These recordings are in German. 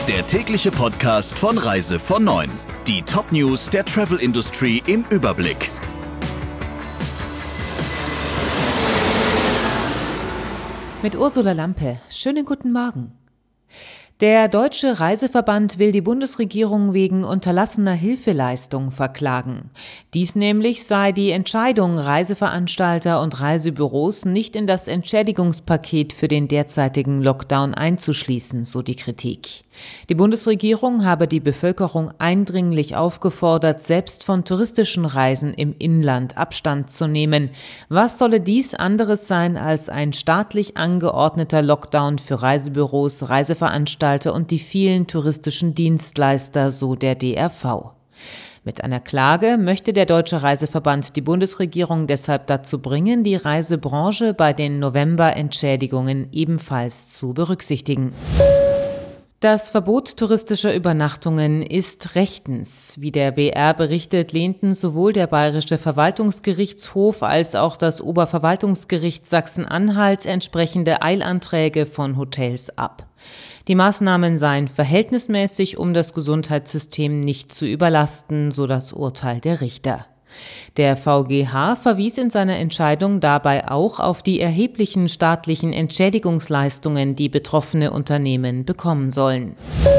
Der tägliche Podcast von Reise von 9. Die Top-News der Travel-Industrie im Überblick. Mit Ursula Lampe. Schönen guten Morgen. Der Deutsche Reiseverband will die Bundesregierung wegen unterlassener Hilfeleistung verklagen. Dies nämlich sei die Entscheidung, Reiseveranstalter und Reisebüros nicht in das Entschädigungspaket für den derzeitigen Lockdown einzuschließen, so die Kritik. Die Bundesregierung habe die Bevölkerung eindringlich aufgefordert, selbst von touristischen Reisen im Inland Abstand zu nehmen. Was solle dies anderes sein als ein staatlich angeordneter Lockdown für Reisebüros, Reiseveranstalter und die vielen touristischen Dienstleister, so der DRV. Mit einer Klage möchte der Deutsche Reiseverband die Bundesregierung deshalb dazu bringen, die Reisebranche bei den November-Entschädigungen ebenfalls zu berücksichtigen. Das Verbot touristischer Übernachtungen ist rechtens. Wie der BR berichtet, lehnten sowohl der Bayerische Verwaltungsgerichtshof als auch das Oberverwaltungsgericht Sachsen-Anhalt entsprechende Eilanträge von Hotels ab. Die Maßnahmen seien verhältnismäßig, um das Gesundheitssystem nicht zu überlasten, so das Urteil der Richter. Der VGH verwies in seiner Entscheidung dabei auch auf die erheblichen staatlichen Entschädigungsleistungen, die betroffene Unternehmen bekommen sollen.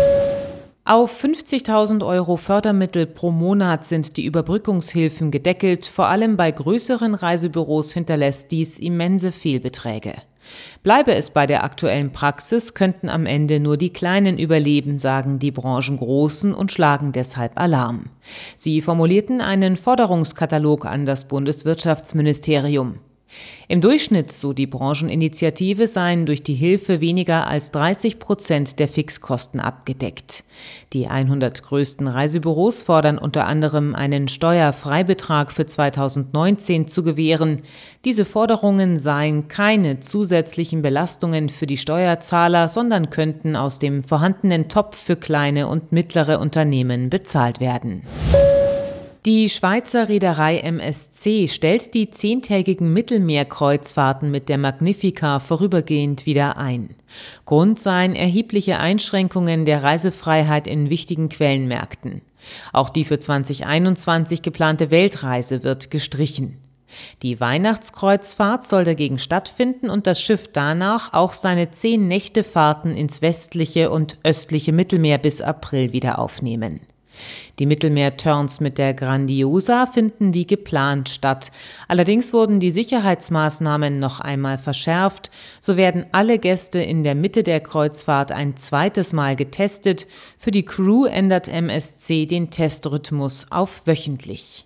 Auf 50.000 € Fördermittel pro Monat sind die Überbrückungshilfen gedeckelt. Vor allem bei größeren Reisebüros hinterlässt dies immense Fehlbeträge. Bleibe es bei der aktuellen Praxis, könnten am Ende nur die Kleinen überleben, sagen die Branchengroßen und schlagen deshalb Alarm. Sie formulierten einen Forderungskatalog an das Bundeswirtschaftsministerium. Im Durchschnitt, so die Brancheninitiative, seien durch die Hilfe weniger als 30% der Fixkosten abgedeckt. Die 100 größten Reisebüros fordern unter anderem einen Steuerfreibetrag für 2019 zu gewähren. Diese Forderungen seien keine zusätzlichen Belastungen für die Steuerzahler, sondern könnten aus dem vorhandenen Topf für kleine und mittlere Unternehmen bezahlt werden. Die Schweizer Reederei MSC stellt die 10-tägigen Mittelmeerkreuzfahrten mit der Magnifica vorübergehend wieder ein. Grund seien erhebliche Einschränkungen der Reisefreiheit in wichtigen Quellenmärkten. Auch die für 2021 geplante Weltreise wird gestrichen. Die Weihnachtskreuzfahrt soll dagegen stattfinden und das Schiff danach auch seine 10-Nächte-Fahrten ins westliche und östliche Mittelmeer bis April wieder aufnehmen. Die Mittelmeer-Turns mit der Grandiosa finden wie geplant statt. Allerdings wurden die Sicherheitsmaßnahmen noch einmal verschärft. So werden alle Gäste in der Mitte der Kreuzfahrt ein zweites Mal getestet. Für die Crew ändert MSC den Testrhythmus auf wöchentlich.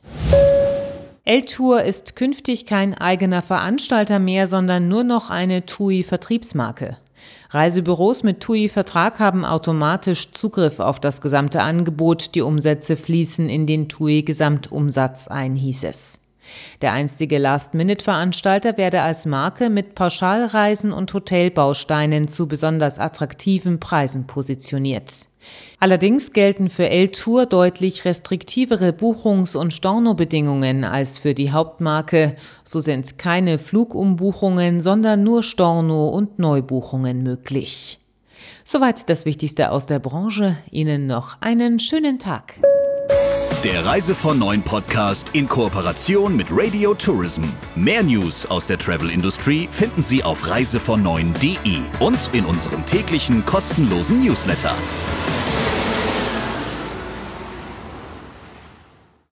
L-Tour ist künftig kein eigener Veranstalter mehr, sondern nur noch eine TUI-Vertriebsmarke. Reisebüros mit TUI-Vertrag haben automatisch Zugriff auf das gesamte Angebot. Die Umsätze fließen in den TUI-Gesamtumsatz ein, hieß es. Der einstige Last-Minute-Veranstalter werde als Marke mit Pauschalreisen und Hotelbausteinen zu besonders attraktiven Preisen positioniert. Allerdings gelten für L-Tour deutlich restriktivere Buchungs- und Stornobedingungen als für die Hauptmarke. So sind keine Flugumbuchungen, sondern nur Storno- und Neubuchungen möglich. Soweit das Wichtigste aus der Branche. Ihnen noch einen schönen Tag. Der Reise von 9 Podcast in Kooperation mit Radio Tourism. Mehr News aus der Travel-Industrie finden Sie auf reisevon9.de und in unserem täglichen kostenlosen Newsletter.